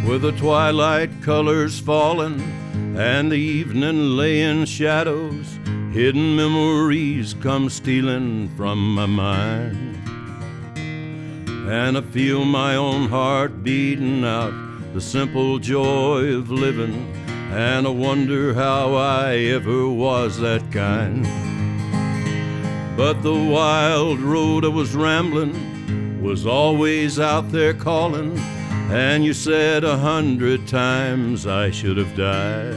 with the twilight colors falling and the evening laying shadows, hidden memories come stealing from my mind. And I feel my own heart beating out the simple joy of living, and I wonder how I ever was that kind. But the wild road I was rambling was always out there calling, and you said 100 times I should have died.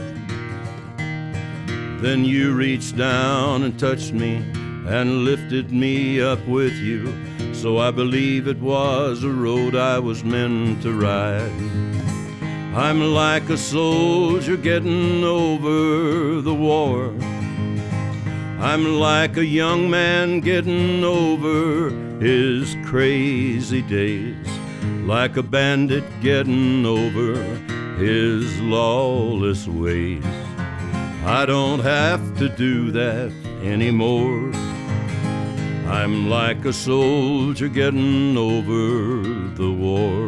Then you reached down and touched me and lifted me up with you, so I believe it was a road I was meant to ride. I'm like a soldier getting over the war. I'm like a young man getting over his crazy days, like a bandit getting over his lawless ways. I don't have to do that anymore. I'm like a soldier getting over the war.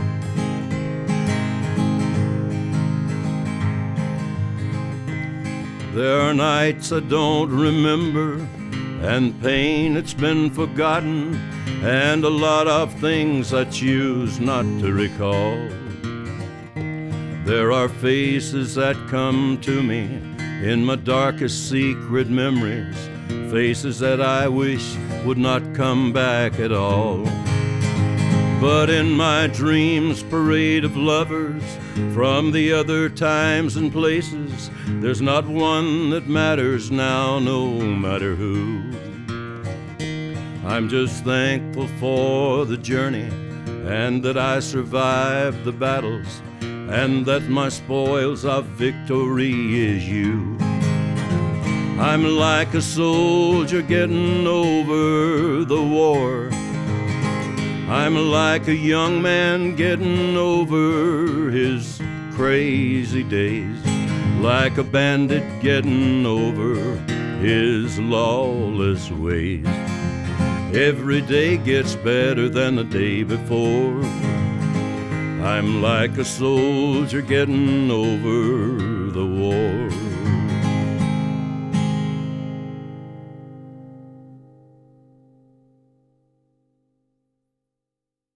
There are nights I don't remember, and pain that's been forgotten, and a lot of things I choose not to recall. There are faces that come to me in my darkest secret memories, faces that I wish would not come back at all. But in my dreams parade of lovers from the other times and places, there's not one that matters now, no matter who. I'm just thankful for the journey, and that I survived the battles, and that my spoils of victory is you. I'm like a soldier getting over the war. I'm like a young man getting over his crazy days, like a bandit getting over his lawless ways. Every day gets better than the day before. I'm like a soldier getting over the war.